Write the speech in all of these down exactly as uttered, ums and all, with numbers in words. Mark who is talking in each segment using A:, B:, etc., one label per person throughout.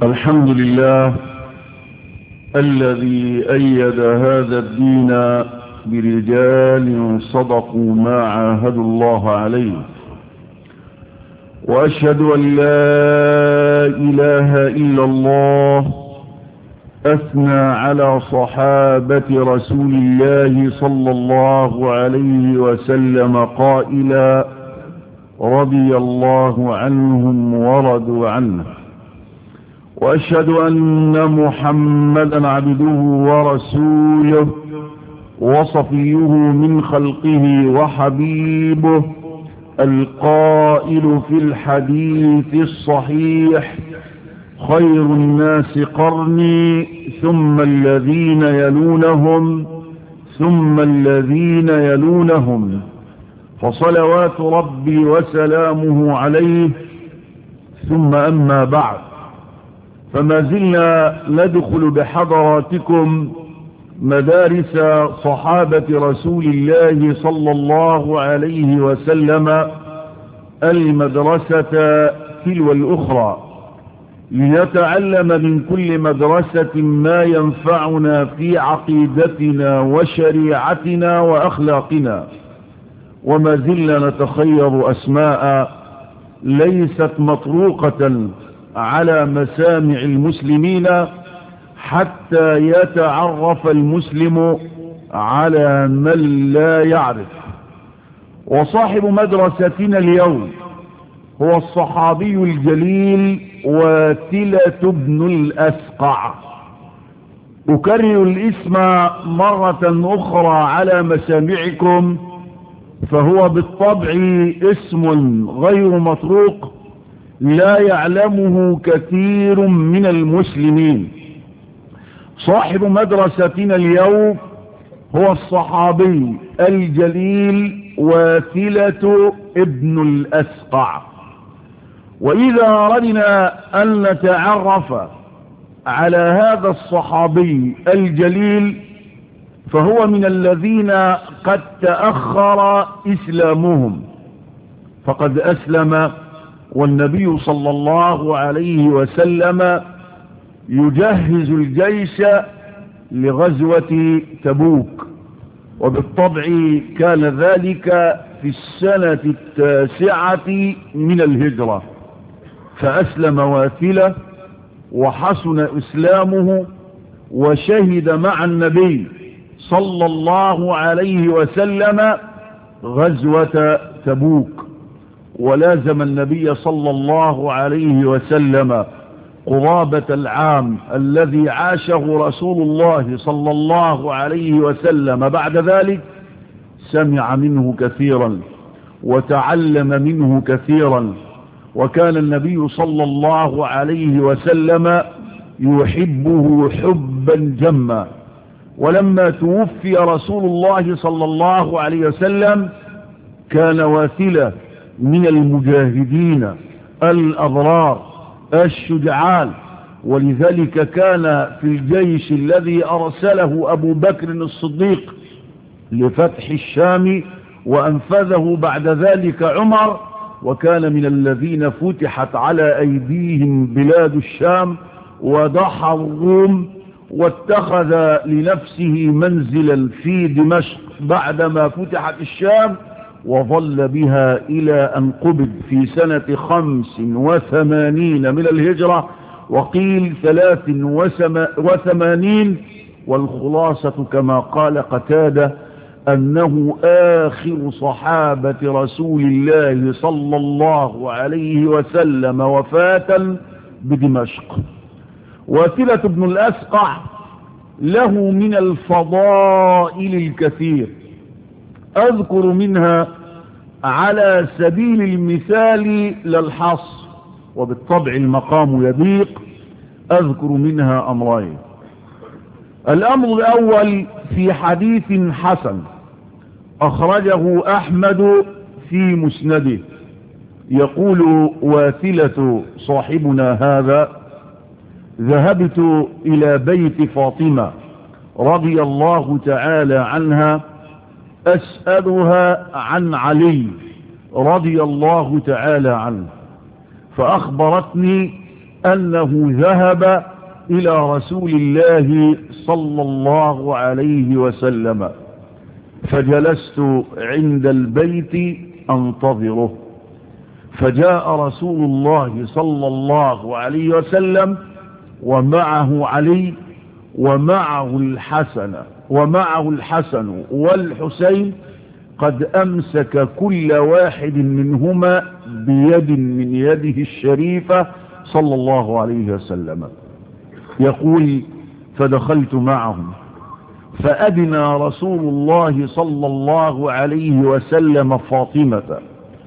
A: الحمد لله الذي أيد هذا الدين برجال صدقوا ما عاهدوا الله عليه، وأشهد أن لا إله إلا الله أثنى على صحابة رسول الله صلى الله عليه وسلم قائلا: رضي الله عنهم ورضوا عنه. وأشهد أن محمدا عبده ورسوله وصفيه من خلقه وحبيبه، القائل في الحديث الصحيح: خير الناس قرني ثم الذين يلونهم ثم الذين يلونهم، فصلوات ربي وسلامه عليه. ثم أما بعد، فما زلنا ندخل بحضراتكم مدارس صحابة رسول الله صلى الله عليه وسلم المدرسة تلو الأخرى، لنتعلم من كل مدرسة ما ينفعنا في عقيدتنا وشريعتنا وأخلاقنا. وما زلنا نتخير أسماء ليست مطروقة على مسامع المسلمين حتى يتعرف المسلم على من لا يعرف. وصاحب مدرستنا اليوم هو الصحابي الجليل واثلة بن الأسقع. أكرر الاسم مرة أخرى على مسامعكم، فهو بالطبع اسم غير مطروق لا يعلمه كثير من المسلمين. صاحب مدرستنا اليوم هو الصحابي الجليل واثلة ابن الأسقع. وإذا أردنا أن نتعرف على هذا الصحابي الجليل، فهو من الذين قد تأخر إسلامهم، فقد أسلم والنبي صلى الله عليه وسلم يجهز الجيش لغزوة تبوك، وبالطبع كان ذلك في السنة التاسعة من الهجرة، فأسلم واثلة وحسن إسلامه وشهد مع النبي صلى الله عليه وسلم غزوة تبوك، ولازم النبي صلى الله عليه وسلم قرابة العام الذي عاشه رسول الله صلى الله عليه وسلم. بعد ذلك سمع منه كثيرا وتعلم منه كثيرا، وكان النبي صلى الله عليه وسلم يحبه حبا جما. ولما توفي رسول الله صلى الله عليه وسلم كان واثلة من المجاهدين الأبرار الشجعان، ولذلك كان في الجيش الذي أرسله أبو بكر الصديق لفتح الشام وأنفذه بعد ذلك عمر، وكان من الذين فتحت على أيديهم بلاد الشام ودحر الروم، واتخذ لنفسه منزلا في دمشق بعدما فتحت الشام، وظل بها إلى أن قبض في سنة خمس وثمانين من الهجرة، وقيل ثلاث وثمانين، والخلاصة كما قال قتادة أنه آخر صحابة رسول الله صلى الله عليه وسلم وفاة بدمشق. واثلة بن الأسقع له من الفضائل الكثير، أذكر منها على سبيل المثال للحصر، وبالطبع المقام يضيق، أذكر منها أمرين. الأمر الأول في حديث حسن أخرجه أحمد في مسنده، يقول واثلة صاحبنا هذا: ذهبت إلى بيت فاطمة رضي الله تعالى عنها أسألها عن علي رضي الله تعالى عنه، فأخبرتني أنه ذهب إلى رسول الله صلى الله عليه وسلم، فجلست عند البيت أنتظره، فجاء رسول الله صلى الله عليه وسلم ومعه علي ومعه الحسن ومعه الحسن والحسين، قد أمسك كل واحد منهما بيد من يده الشريفة صلى الله عليه وسلم. يقول فدخلت معهم فأدنى رسول الله صلى الله عليه وسلم فاطمة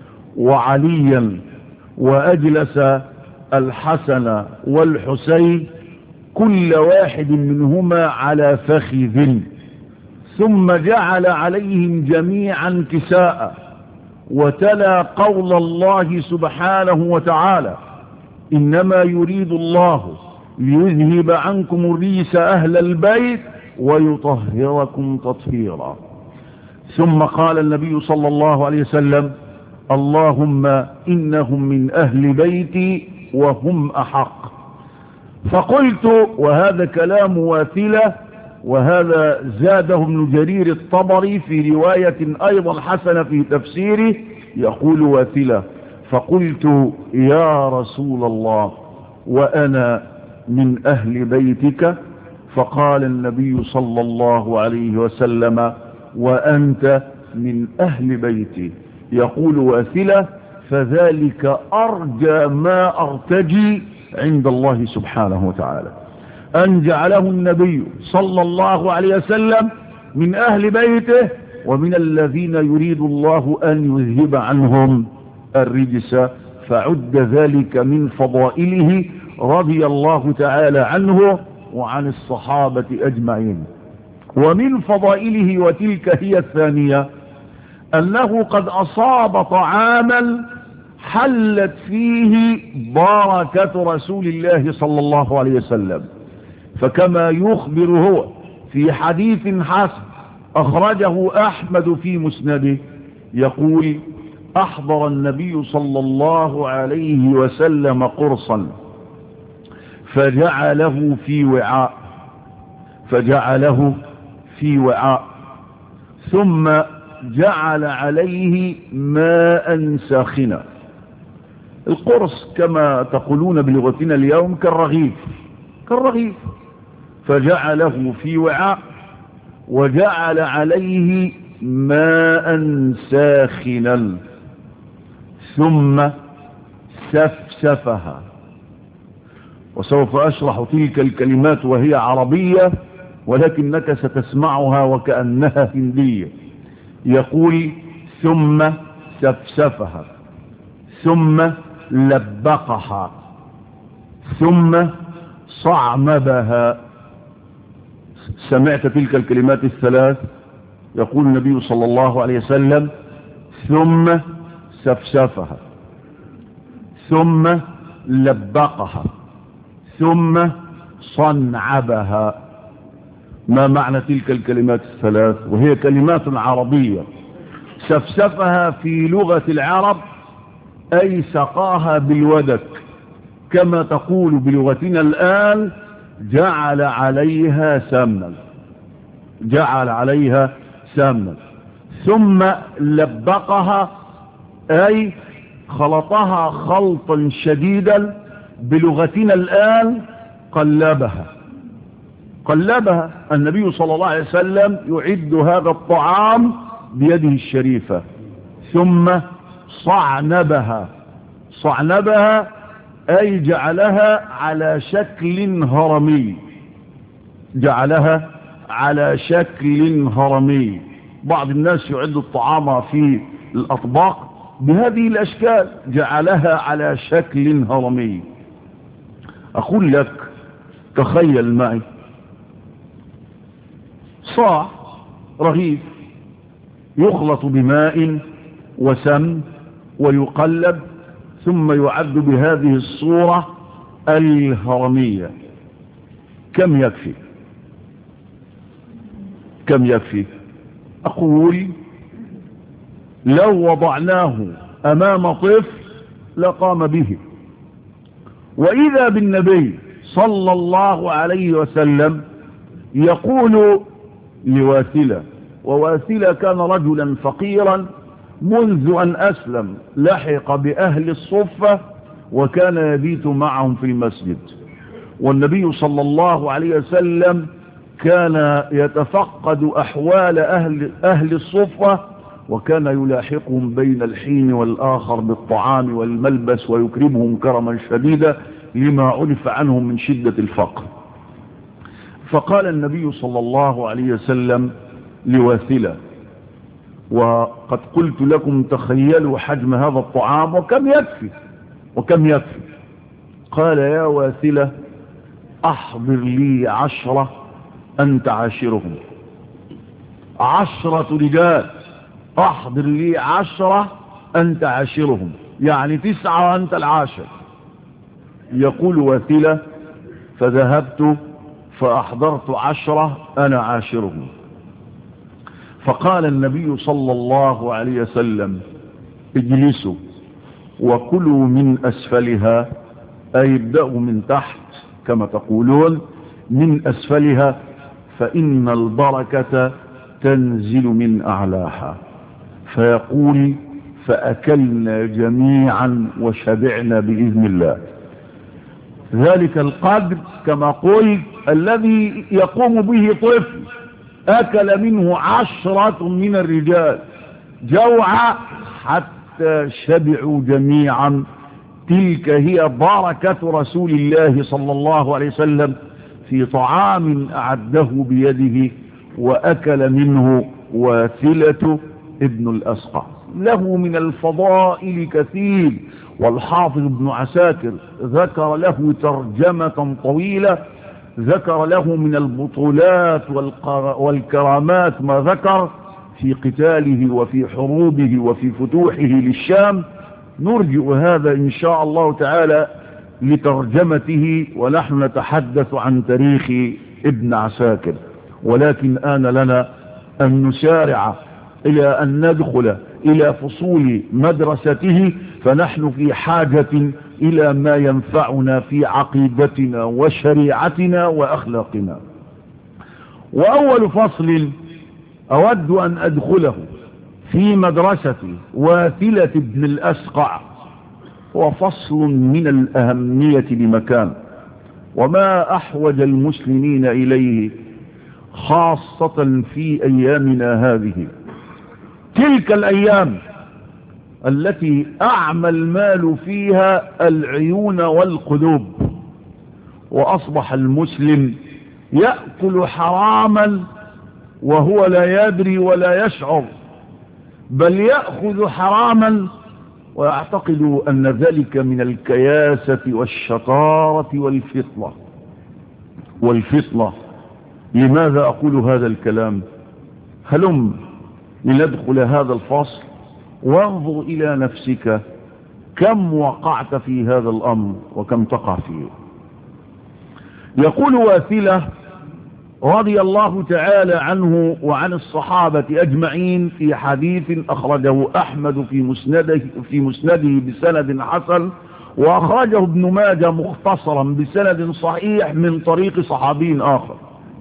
A: وعليا، وأجلس الحسن والحسين كل واحد منهما على فخذ، ثم جعل عليهم جميعا كساء، وتلا قول الله سبحانه وتعالى: إنما يريد الله ليذهب عنكم الرجس أهل البيت ويطهركم تطهيرا. ثم قال النبي صلى الله عليه وسلم: اللهم إنهم من أهل بيتي وهم أحق. فقلت، وهذا كلام واثلة، وهذا زاده ابن جرير الطبري في رواية أيضا حسنة في تفسيره، يقول واثلة: فقلت يا رسول الله وأنا من أهل بيتك؟ فقال النبي صلى الله عليه وسلم: وأنت من أهل بيتي. يقول واثلة: فذلك أرجى ما أرتجي عند الله سبحانه وتعالى، أن جعله النبي صلى الله عليه وسلم من أهل بيته ومن الذين يريد الله أن يذهب عنهم الرجس، فعد ذلك من فضائله رضي الله تعالى عنه وعن الصحابة أجمعين. ومن فضائله، وتلك هي الثانية، أنه قد أصاب طعاما حلت فيه بركة رسول الله صلى الله عليه وسلم، فكما يخبر هو في حديث حسن أخرجه أحمد في مسنده، يقول: أحضر النبي صلى الله عليه وسلم قرصا فجعله في وعاء فجعله في وعاء ثم جعل عليه ماء ساخنا. القرص كما تقولون بلغتنا اليوم كالرغيف كالرغيف فجعله في وعاء وجعل عليه ماء ساخنا ثم سفسفها. وسوف أشرح تلك الكلمات وهي عربية، ولكنك ستسمعها وكأنها هندية. يقول: ثم سفسفها ثم لبقها ثم صعمبها. سمعت تلك الكلمات الثلاث؟ يقول النبي صلى الله عليه وسلم: ثم سفسفها ثم لبقها ثم صنعبها. ما معنى تلك الكلمات الثلاث؟ وهي كلمات عربية. سفسفها في لغة العرب أي سقاها بالودك، كما تقول بلغتنا الآن جعل عليها سمنا جعل عليها سمنا ثم لبقها أي خلطها خلطا شديدا، بلغتنا الآن قلبها قلبها. النبي صلى الله عليه وسلم يعد هذا الطعام بيده الشريفة. ثم صعنبها صعنبها أي جعلها على شكل هرمي جعلها على شكل هرمي. بعض الناس يعد الطعام في الأطباق بهذه الأشكال، جعلها على شكل هرمي. أقول لك، تخيل معي صاع رغيف يخلط بماء وسمن ويقلب ثم يعد بهذه الصورة الهرمية. كم يكفي كم يكفي أقول: لو وضعناه أمام طفل لقام به، وإذا بالنبي صلى الله عليه وسلم يقول لواثلة، وواثلة كان رجلا فقيرا منذ أن أسلم، لحق بأهل الصفة وكان يبيت معهم في المسجد، والنبي صلى الله عليه وسلم كان يتفقد أحوال أهل, أهل الصفة، وكان يلاحقهم بين الحين والآخر بالطعام والملبس ويكرمهم كرما شديدا لما عرف عنهم من شدة الفقر. فقال النبي صلى الله عليه وسلم لواثلة، وقد قلت لكم تخيلوا حجم هذا الطعام وكم يكفي وكم يكفي قال يا واثلة أحضر لي عشرة أنت عاشرهم، عشرة رجال، أحضر لي عشرة أنت عاشرهم، يعني تسعة وأنت العاشر. يقول واثلة فذهبت فأحضرت عشرة أنا عاشرهم. فقال النبي صلى الله عليه وسلم اجلسوا وكلوا من أسفلها، أي ابدأوا من تحت كما تقولون، من أسفلها فإن البركة تنزل من أعلاها. فيقول فأكلنا جميعا وشبعنا بإذن الله. ذلك القدر كما قلت الذي يقوم به طفل أكل منه عشرة من الرجال جوعا حتى شبعوا جميعا. تلك هي بركة رسول الله صلى الله عليه وسلم في طعام أعده بيده وأكل منه واثلة ابن الأسقع. له من الفضائل كثير، والحافظ ابن عساكر ذكر له ترجمة طويلة، ذكر له من البطولات والكرامات ما ذكر في قتاله وفي حروبه وفي فتوحه للشام. نرجع هذا إن شاء الله تعالى لترجمته ونحن نتحدث عن تاريخ ابن عساكر، ولكن آن لنا أن نسارع إلى أن ندخل إلى فصول مدرسته، فنحن في حاجة إلى ما ينفعنا في عقيدتنا وشريعتنا وأخلاقنا. وأول فصل أود أن أدخله في مدرسة واثلة ابن الأسقع هو فصل من الأهمية لمكان، وما أحوج المسلمين إليه خاصة في أيامنا هذه، تلك الأيام التي أعمى المال فيها العيون والقلوب، وأصبح المسلم يأكل حراما وهو لا يدري ولا يشعر، بل يأخذ حراما ويعتقد أن ذلك من الكياسة والشطارة والفطنة. والفطنة لماذا أقول هذا الكلام؟ هلم لندخل هذا الفصل وانظر إلى نفسك كم وقعت في هذا الأمر وكم تقع فيه. يقول واثلة رضي الله تعالى عنه وعن الصحابة أجمعين في حديث أخرجه أحمد في مسنده, في مسنده بسند حسن، وأخرجه ابن ماجه مختصرا بسند صحيح من طريق صحابي آخر.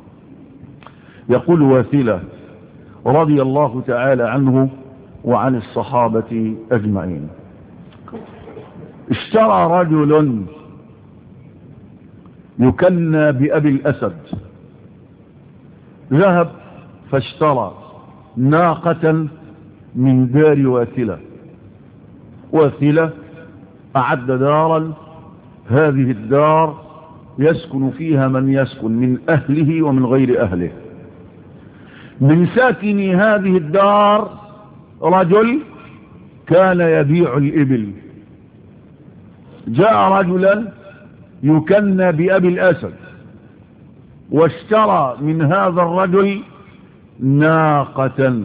A: يقول واثلة رضي الله تعالى عنه وعن الصحابة أجمعين اشترى رجل يكنى بأبي الأسد، ذهب فاشترى ناقة من دار واثلة. واثلة أعد دارا، هذه الدار يسكن فيها من يسكن من أهله ومن غير أهله. من ساكني هذه الدار رجل كان يبيع الإبل، جاء رجلا يكنى بأبي الأسد واشترى من هذا الرجل ناقة،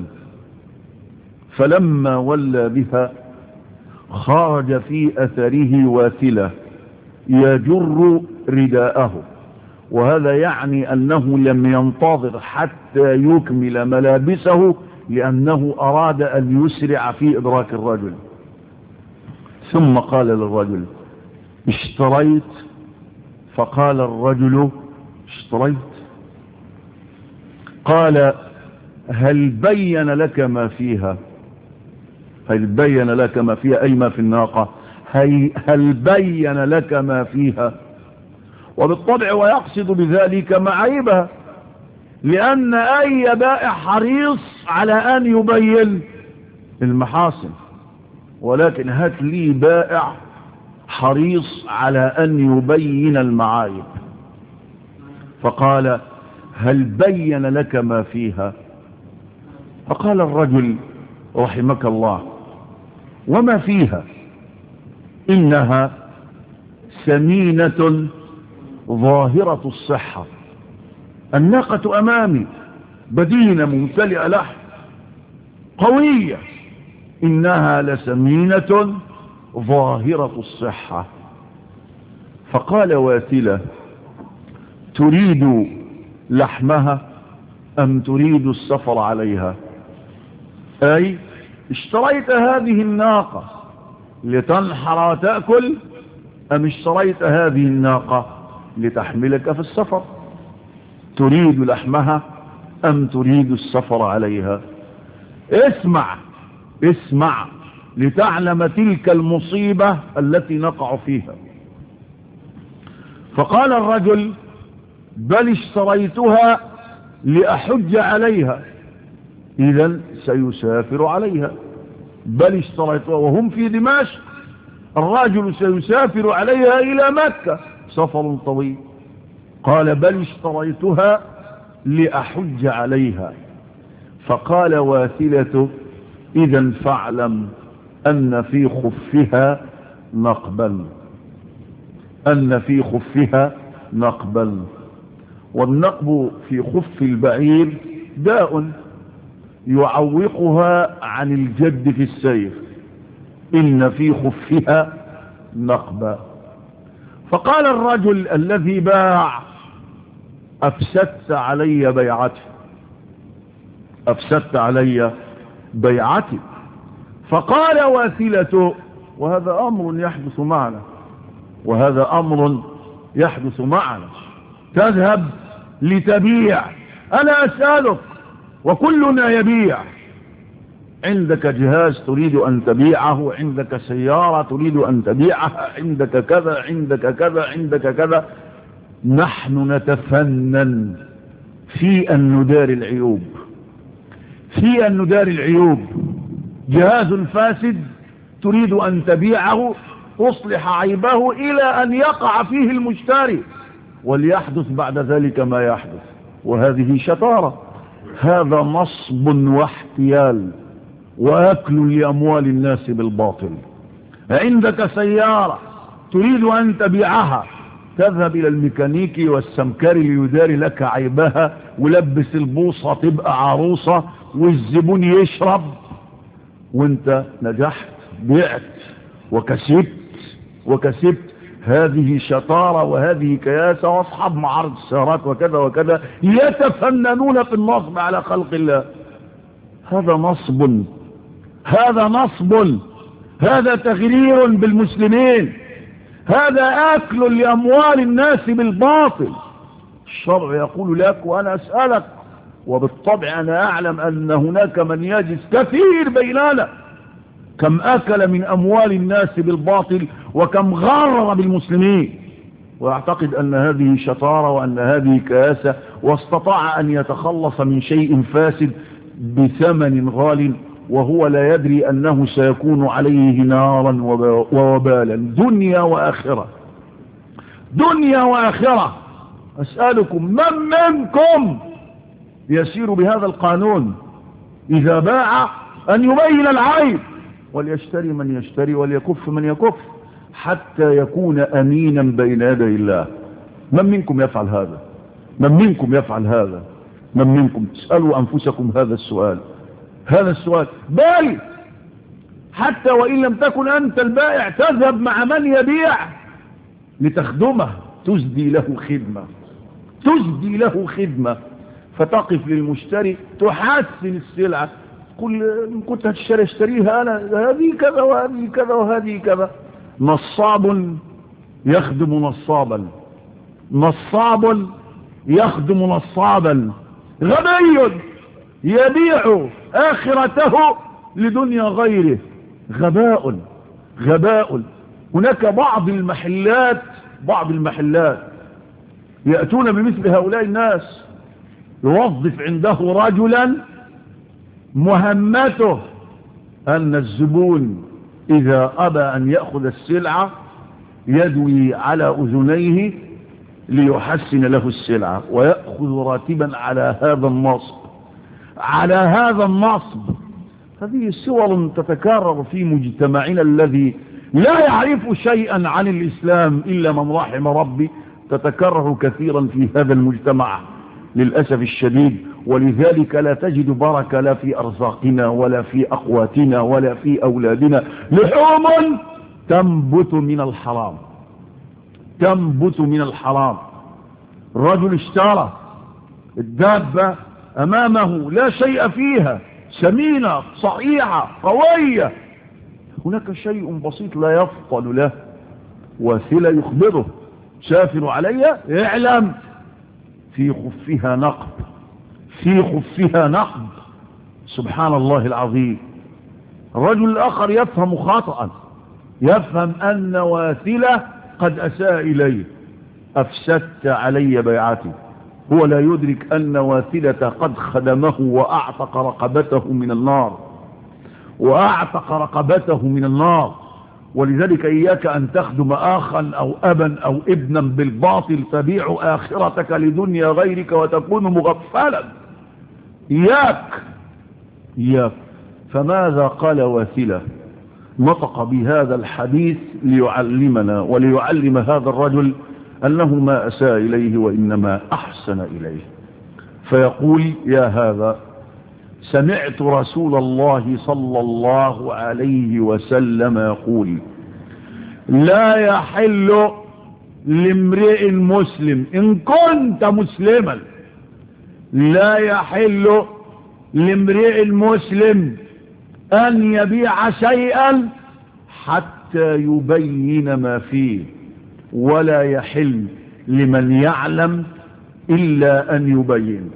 A: فلما ولى بها خرج في أثره واثلة يجر رداءه، وهذا يعني أنه لم ينتظر حتى يكمل ملابسه لأنه أراد أن يسرع في إدراك الرجل. ثم قال للرجل اشتريت؟ فقال الرجل اشتريت. قال هل بين لك ما فيها؟ هل بين لك ما فيها أي ما في الناقة؟ هل بين لك ما فيها؟ وبالطبع ويقصد بذلك معايبها، لأن أي بائع حريص على أن يبين المحاسن، ولكن هات لي بائع حريص على أن يبين المعايب. فقال هل بين لك ما فيها؟ فقال الرجل رحمك الله وما فيها؟ إنها سمينة ظاهرة الصحة. الناقة أمامي بدينة ممتلئة لحم قوية، إنها لسمينة ظاهرة الصحة. فقال واثلة تريد لحمها أم تريد السفر عليها؟ أي اشتريت هذه الناقة لتنحر وتأكل أم اشتريت هذه الناقة لتحملك في السفر؟ تريد لحمها أم تريد السفر عليها؟ اسمع اسمع لتعلم تلك المصيبة التي نقع فيها. فقال الرجل بل اشتريتها لأحج عليها، إذن سيسافر عليها. بل اشتريتها وهم في دمشق، الرجل سيسافر عليها إلى مكة سفر طويل. قال بل اشتريتها لأحج عليها. فقال واثلة إذن فاعلم أن في خفها نقبل، أن في خفها نقبل. والنقب في خف البعير داء يعوقها عن الجد في السير، إن في خفها نقبا. فقال الرجل الذي باع أفسدت علي بيعتي، أفسدت علي بيعتي. فقال واثلة وهذا أمر يحدث معنا، وهذا أمر يحدث معنا، تذهب لتبيع، أنا أسألك وكلنا يبيع، عندك جهاز تريد أن تبيعه، عندك سيارة تريد أن تبيعها، عندك كذا عندك كذا عندك كذا. نحن نتفنن في أن ندار العيوب، في أن ندار العيوب. جهاز فاسد تريد أن تبيعه تصلح عيبه إلى أن يقع فيه المشتري وليحدث بعد ذلك ما يحدث، وهذه شطارة. هذا نصب واحتيال وأكل لأموال الناس بالباطل. عندك سيارة تريد أن تبيعها، تذهب إلى الميكانيكي والسمكري ليداري لك عيبها ولبس البوصة تبقى عروسة والزبون يشرب، وانت نجحت بعت وكسبت وكسبت. هذه شطارة وهذه كياسة. واصحاب معارض السيارات وكذا وكذا يتفننون في النصب على خلق الله. هذا نصب، هذا نصب، هذا تغرير بالمسلمين، هذا أكل لأموال الناس بالباطل. الشرع يقول لك وأنا أسألك، وبالطبع أنا أعلم أن هناك من يجلس كثير بيننا كم أكل من أموال الناس بالباطل وكم غرر بالمسلمين، ويعتقد أن هذه شطارة وأن هذه كاسة، واستطاع أن يتخلص من شيء فاسد بثمن غال وهو لا يدري أنه سيكون عليه نارا ووبالا دنيا وآخرة، دنيا وآخرة. أسألكم من منكم يسير بهذا القانون؟ إذا باع أن يبين العيب، وليشتري من يشتري وليكف من يكف حتى يكون أمينا بين يدي الله. من منكم يفعل هذا؟ من منكم يفعل هذا؟ من منكم؟ اسألوا أنفسكم هذا السؤال، هذا السؤال. بل حتى وإن لم تكن أنت البائع تذهب مع من يبيع لتخدمه، تسدي له خدمة، تسدي له خدمة، فتقف للمشتري تحسن السلعة، قل كنت هتشتري اشتريها أنا، هذه كذا وهذه كذا وهذه كذا. نصاب يخدم نصابا، نصاب يخدم نصابا، غبي يبيع آخرته لدنيا غيره. غباء غباء. هناك بعض المحلات بعض المحلات يأتون بمثل هؤلاء الناس، يوظف عنده رجلا مهمته أن الزبون إذا أبى أن يأخذ السلعة يدوي على أذنيه ليحسن له السلعة، ويأخذ راتبا على هذا النصب على هذا النصب. هذه صور تتكرر في مجتمعنا الذي لا يعرف شيئا عن الإسلام إلا من رحم ربي، تتكرر كثيرا في هذا المجتمع للأسف الشديد. ولذلك لا تجد بركة لا في أرزاقنا ولا في أقواتنا ولا في أولادنا. لحوم تنبت من الحرام، تنبت من الحرام. الرجل اشترى الدابة أمامه لا شيء فيها، سمينة صحيحة قوية، هناك شيء بسيط لا يفضل له، وثلة يخبره سافر علي اعلم في خفها نقب، في خفها نقب. سبحان الله العظيم. الرجل الآخر يفهم خطأ، يفهم أن واثلة قد أساء إليه، أفسدت علي بيعتي. هو لا يدرك أن واثلة قد خدمه وأعتق رقبته من النار، وأعتق رقبته من النار. ولذلك إياك أن تخدم آخا أو أبا أو ابنا بالباطل تبيع آخرتك لدنيا غيرك وتكون مغفلا. إياك إياك. فماذا قال واثلة؟ نطق بهذا الحديث ليعلمنا وليعلم هذا الرجل أنه ما أساء إليه وإنما أحسن إليه. فيقول يا هذا سمعت رسول الله صلى الله عليه وسلم يقول لا يحل لامرئ مسلم إن كنت مسلما، لا يحل لامرئ مسلم أن يبيع شيئا حتى يبين ما فيه، ولا يحل لمن يعلم إلا أن يبين.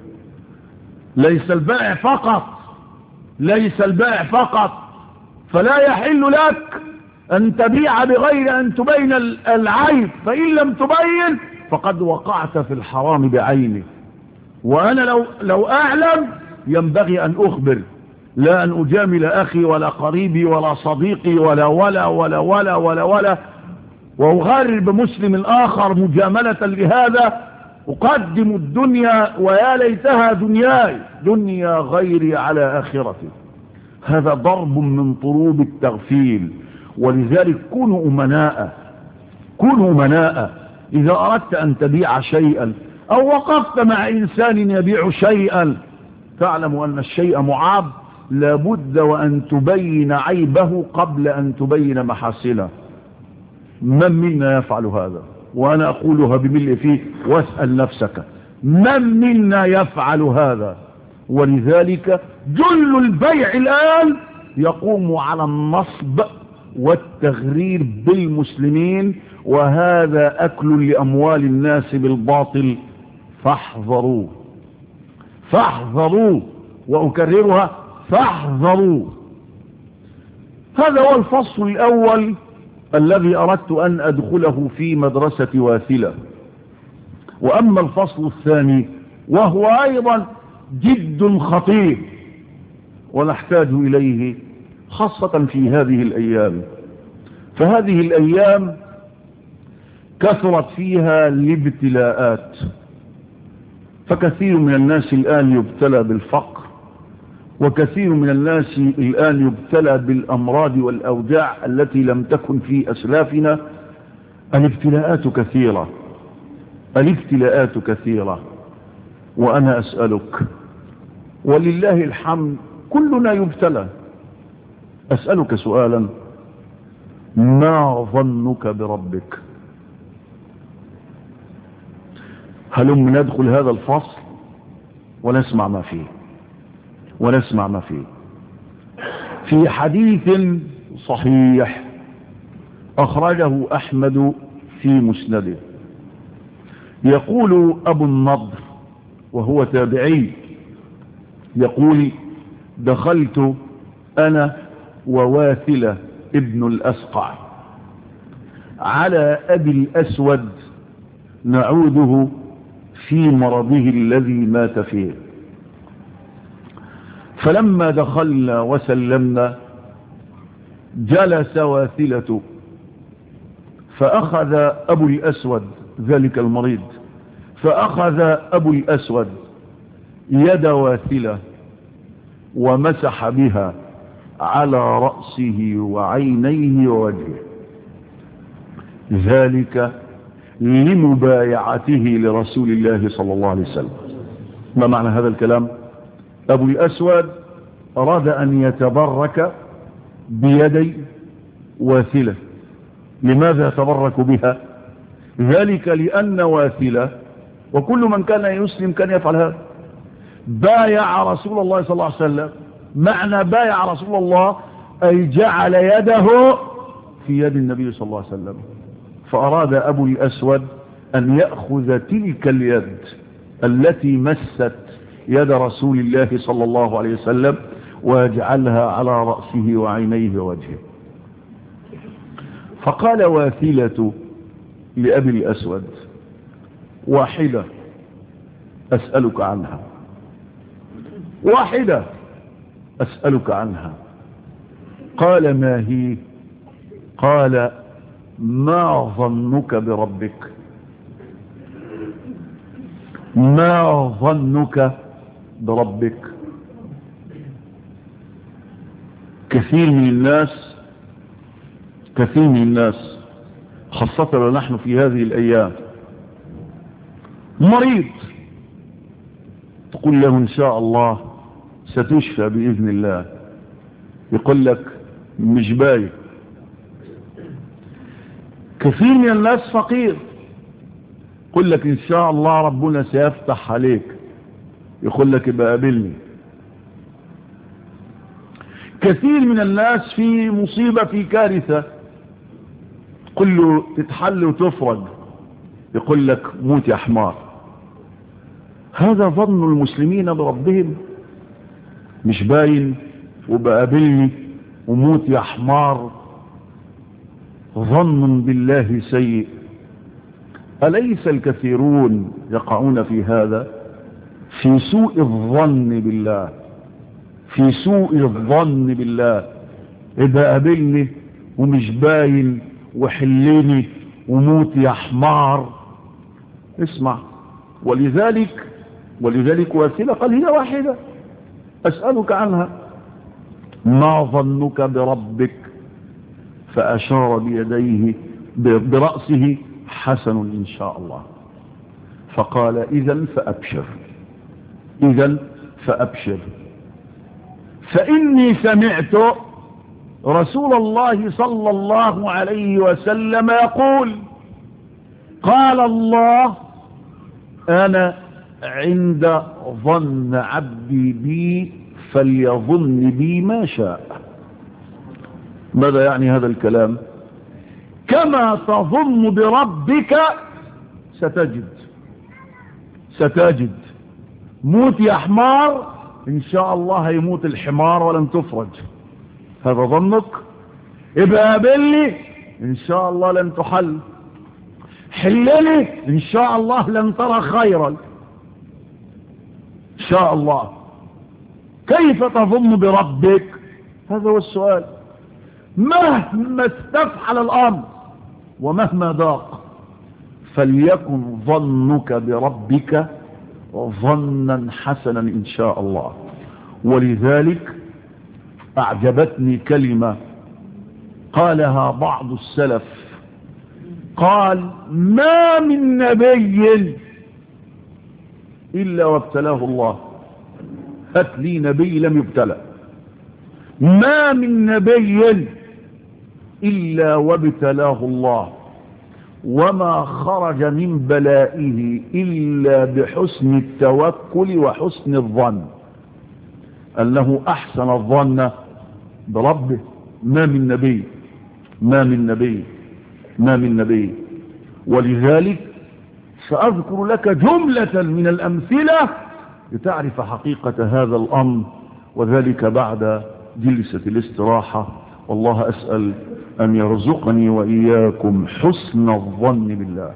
A: ليس البائع فقط، ليس البائع فقط. فلا يحل لك أن تبيع بغير أن تبين العيب، فإن لم تبين فقد وقعت في الحرام بعينه. وأنا لو, لو أعلم ينبغي أن أخبر، لا أن أجامل أخي ولا قريبي ولا صديقي ولا ولا ولا ولا ولا ولا وأغرب مسلم آخر مجاملة لهذا. أقدم الدنيا ويا ليتها دنياي، دنيا غيري على آخرتي. هذا ضرب من ضروب التغفيل. ولذلك كونوا أمناء، كونوا أمناء. إذا أردت أن تبيع شيئا أو وقفت مع إنسان يبيع شيئا تعلم أن الشيء معاب، لابد وأن تبين عيبه قبل أن تبين محاسنه. من منا يفعل هذا؟ وأنا أقولها بملء فيه، واسأل نفسك من منا يفعل هذا؟ ولذلك جل البيع الآن يقوم على النصب والتغرير بالمسلمين، وهذا أكل لأموال الناس بالباطل. فاحذروا فاحذروا وأكررها، فاحذروا. هذا هو الفصل الأول الذي أردت أن أدخله في مدرسة واثلة. وأما الفصل الثاني وهو أيضا جد خطير ونحتاج إليه خاصة في هذه الأيام. فهذه الأيام كثرت فيها الابتلاءات، فكثير من الناس الآن يبتلى بالفقر، وكثير من الناس الآن يبتلى بالأمراض والأوجاع التي لم تكن في أسلافنا. الابتلاءات كثيرة، الابتلاءات كثيرة. وأنا أسألك ولله الحمد كلنا يبتلى. أسألك سؤالا، ما ظنك بربك؟ هلم ندخل هذا الفصل ونسمع ما فيه ونسمع ما فيه. في حديث صحيح أخرجه أحمد في مسنده. يقول أبو النضر وهو تابعي، يقول دخلت أنا وواثلة ابن الأسقع على أبي الأسود نعوده في مرضه الذي مات فيه، فلما دخلنا وسلمنا جلس واثلة، فأخذ أبو الأسود ذلك المريض فأخذ أبو الأسود يد واثلة ومسح بها على رأسه وعينيه ووجهه، ذلك لمبايعته لرسول الله صلى الله عليه وسلم. ما معنى هذا الكلام؟ أبو الأسود أراد أن يتبرك بيدي واثلة. لماذا يتبرك بها؟ ذلك لأن واثلة وكل من كان يسلم كان يفعل هذا، بايع رسول الله صلى الله عليه وسلم. معنى بايع رسول الله أي جعل يده في يد النبي صلى الله عليه وسلم. فأراد أبو الأسود أن يأخذ تلك اليد التي مست يد رسول الله صلى الله عليه وسلم ويجعلها على رأسه وعينيه ووجهه. فقال واثلة لأبي الأسود: واحدة أسألك عنها، واحدة أسألك عنها. قال: ما هي؟ قال: ما ظنك بربك؟ ما ظنك بربك؟ كثير من الناس كثير من الناس خاصة ونحن في هذه الأيام مريض، تقول له إن شاء الله ستشفى بإذن الله، يقول لك مش باين. كثير من الناس فقير، يقول لك إن شاء الله ربنا سيفتح عليك، يقول لك يبقى قابلني. كثير من الناس في مصيبة في كارثة، تقول له تتحل وتفرج، يقول لك موت يا حمار. هذا ظن المسلمين بربهم، مش باين وبقابلني وموت يا حمار. ظن بالله سيء. أليس الكثيرون يقعون في هذا، في سوء الظن بالله، في سوء الظن بالله. إذا قابلني ومش باين وحلني وموت يا حمار. اسمع، ولذلك ولذلك واثلة قال: هي واحدة أسألك عنها. ما ظنك بربك؟ فأشار بيديه برأسه: حسن إن شاء الله. فقال: إذن فأبشر، إذن فأبشر، فإني سمعت رسول الله صلى الله عليه وسلم يقول: قال الله: أنا عند ظن عبدي بي فليظن بي ما شاء. ماذا يعني هذا الكلام؟ كما تظن بربك ستجد ستجد موت يا حمار، إن شاء الله هيموت الحمار ولن تفرج. هذا ظنك؟ ابقى قابلني إن شاء الله لن تحل، حلني إن شاء الله لن ترى خيرا إن شاء الله. كيف تظن بربك؟ هذا هو السؤال. مهما استفحل الأمر ومهما ضاق، فليكن ظنك بربك ظنا حسنا إن شاء الله. ولذلك أعجبتني كلمة قالها بعض السلف، قال: ما من نبي إلا وابتلاه الله. هات لي نبي لم يبتلى. ما من نبي إلا وابتلاه الله، وما خرج من بلائه إلا بحسن التوكل وحسن الظن، أنه أحسن الظن بربه. ما من نبي ما من نبي ما من نبي ولذلك سأذكر لك جملة من الأمثلة لتعرف حقيقة هذا الأمر، وذلك بعد جلسة الاستراحة. والله أسأل أن يرزقني وإياكم حسن الظن بالله.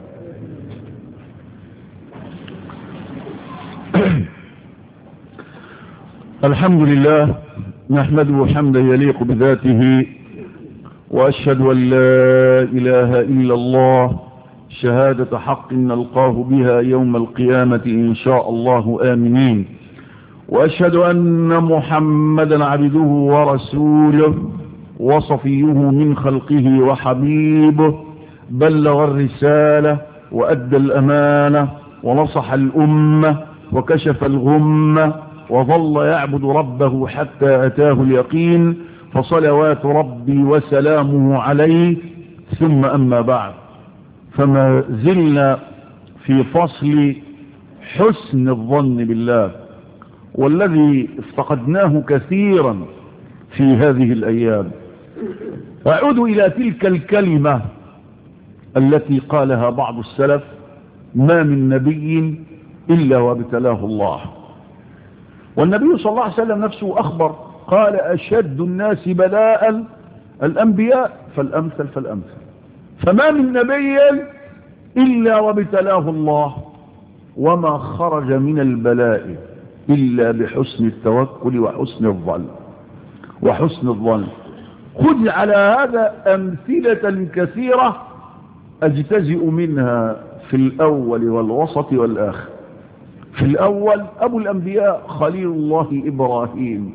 A: الحمد لله نحمده حمدا يليق بذاته، وأشهد أن لا إله إلا الله شهادة حق نلقاه بها يوم القيامة إن شاء الله آمنين، وأشهد أن محمدا عبده ورسوله وصفيه من خلقه وحبيبه، بلغ الرسالة وأدى الأمانة ونصح الأمة وكشف الغمة، وظل يعبد ربه حتى أتاه اليقين، فصلوات ربي وسلامه عليه. ثم أما بعد، فما زلنا في فصل حسن الظن بالله، والذي افتقدناه كثيرا في هذه الأيام. أعود إلى تلك الكلمة التي قالها بعض السلف: ما من نبي إلا وابتلاه الله. والنبي صلى الله عليه وسلم نفسه أخبر قال: أشد الناس بلاء الأنبياء فالأمثل فالأمثل. فما من نبي إلا وابتلاه الله، وما خرج من البلاء إلا بحسن التوكل وحسن الظن وحسن الظن. خذ على هذا أمثلة كثيرة أجتزئ منها في الأول والوسط والآخر. في الأول أبو الأنبياء خليل الله إبراهيم.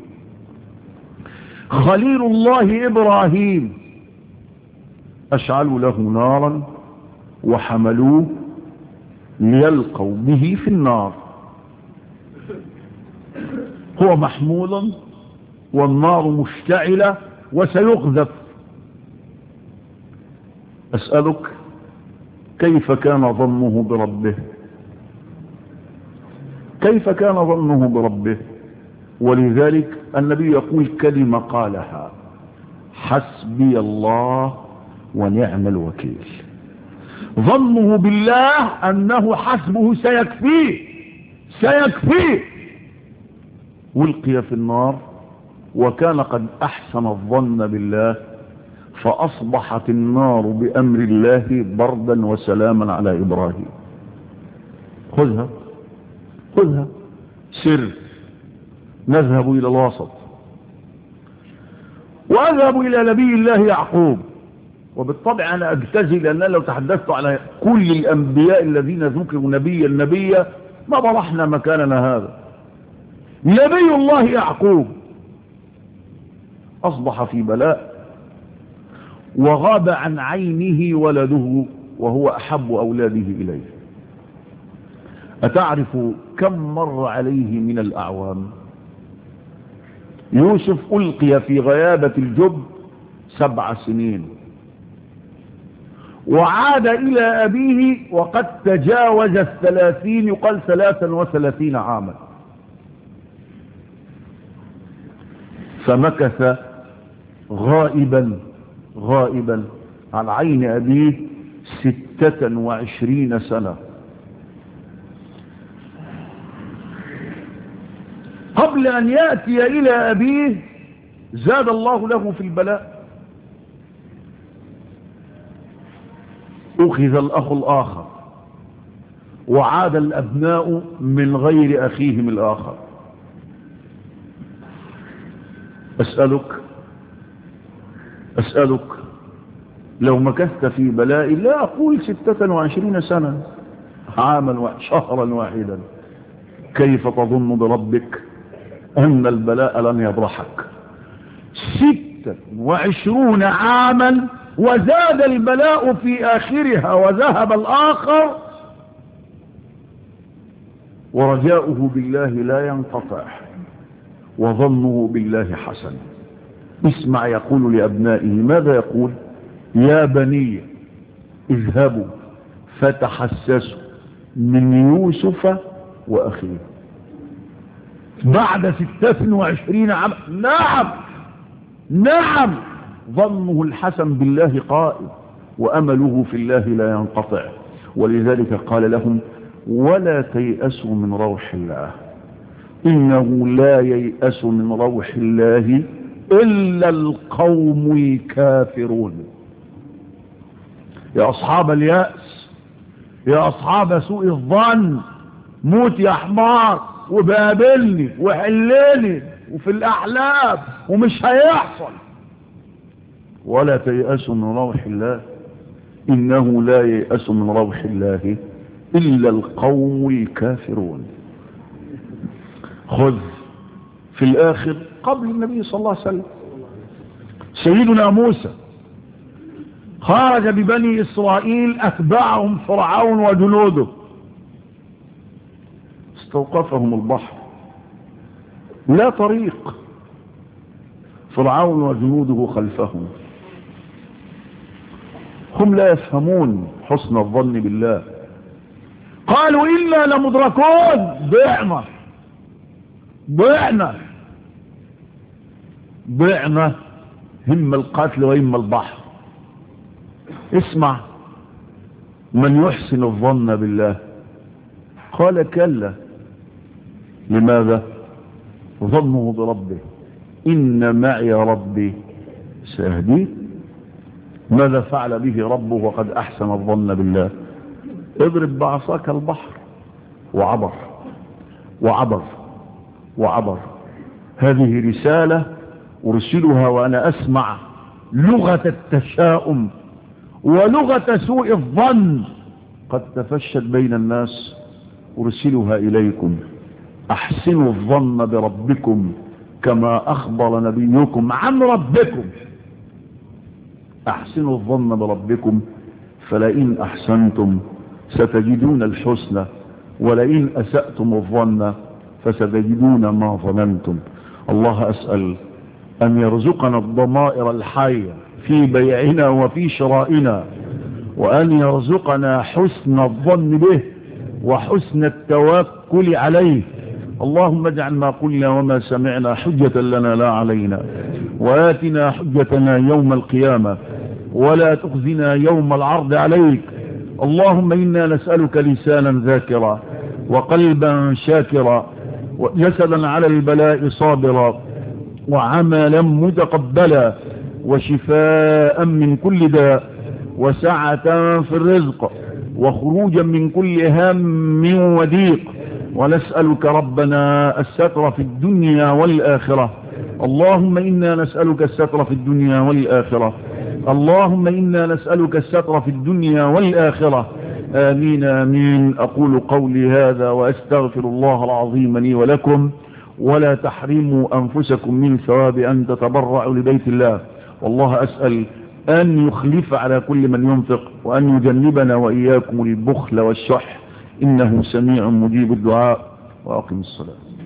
A: خليل الله إبراهيم أشعلوا له نارا وحملوه ليلقوا به في النار. هو محمول والنار مشتعلة وسيقذف. أسألك كيف كان ظنه بربه؟ كيف كان ظنه بربه؟ ولذلك النبي يقول كلمة قالها: حسبي الله ونعم الوكيل. ظنه بالله أنه حسبه سيكفيه سيكفيه ولقي في النار، وكان قد أحسن الظن بالله، فأصبحت النار بأمر الله بردا وسلاما على إبراهيم. خذها خذها سر. نذهب إلى الوسط، وأذهب إلى نبي الله يعقوب. وبالطبع أنا أجتزي، لأن لو تحدثت على كل الأنبياء الذين ذكروا نبيا نبيا ما برحنا مكاننا هذا. نبي الله يعقوب أصبح في بلاء، وغاب عن عينه ولده وهو أحب أولاده إليه. أتعرف كم مر عليه من الأعوام؟ يوسف ألقي في غيابة الجب سبع سنين، وعاد إلى أبيه وقد تجاوز الثلاثين، يقال ثلاثا وثلاثين عاما. فمكث غائبا غائبا عن عين أبيه ستة وعشرين سنة. قبل أن يأتي إلى أبيه زاد الله له في البلاء. أخذ الأخ الآخر، وعاد الأبناء من غير أخيهم الآخر. أسألك أسألك لو مكثت في بلاء، لا أقول ستة وعشرين سنة، عاما شهرا واحدا، كيف تظن بربك أن البلاء لن يبرحك؟ ستة وعشرون عاما وزاد البلاء في آخرها وذهب الآخر، ورجاؤه بالله لا ينقطع، وظنه بالله حسن. اسمع يقول لأبنائه ماذا يقول؟ يا بني اذهبوا فتحسسوا من يوسف وأخيه. بعد ستة وعشرين عام، نعم نعم، ظنه الحسن بالله قائم، وأمله في الله لا ينقطع. ولذلك قال لهم ولا تيأسوا من روح الله إنه لا ييأس من روح الله إلا القوم الكافرون. يا أصحاب اليأس، يا أصحاب سوء الظن، موت يا حمار وبقابلني وحلني وفي الأحلام ومش هيحصل. ولا تيأسوا من روح الله إنه لا ييأس من روح الله إلا القوم الكافرون. خذ في الآخر قبل النبي صلى الله عليه وسلم سيدنا موسى خرج ببني إسرائيل أتبعهم فرعون وجنوده، استوقفهم البحر لا طريق، فرعون وجنوده خلفهم، هم لا يفهمون حسن الظن بالله. قالوا إنا لمدركون، ضعنا ضعنا ضعنا، هم القتل وإما البحر. اسمع من يحسن الظن بالله قال كلا، لماذا؟ ظنه بربه إن معي ربي سيهديه. ماذا فعل به ربه وقد أحسن الظن بالله؟ اضرب بعصاك البحر وعبر وعبر وعبر. هذه رسالة أرسلها وأنا أسمع لغة التشاؤم ولغة سوء الظن قد تفشت بين الناس، أرسلها إليكم. أحسنوا الظن بربكم كما أخبر نبيكم عن ربكم. أحسنوا الظن بربكم فلئن أحسنتم ستجدون الحسنى ولئن أسأتم الظن فستجدون ما ظننتم. الله أسأل أن يرزقنا الضمائر الحية في بيعنا وفي شرائنا، وأن يرزقنا حسن الظن به وحسن التوكل عليه. اللهم اجعل ما قلنا وما سمعنا حجة لنا لا علينا، وآتنا حجتنا يوم القيامة ولا تخزنا يوم العرض عليك. اللهم إنا نسألك لسانا ذاكرا وقلبا شاكرا وجسدا على البلاء صابرا وعملا متقبلا وشفاء من كل داء وسعة في الرزق وخروجا من كل هم وضيق. ونسألك ربنا الستر في الدنيا والآخرة. اللهم إنا نسألك الستر في الدنيا والآخرة. اللهم إنا نسألك الستر في الدنيا والآخرة. آمين آمين. أقول قولي هذا وأستغفر الله العظيم لي ولكم، ولا تحرموا أنفسكم من ثواب أن تتبرعوا لبيت الله. والله أسأل أن يخلف على كل من ينفق، وأن يجنبنا وإياكم البخل والشح، إنه سميع مجيب الدعاء. وأقم الصلاة.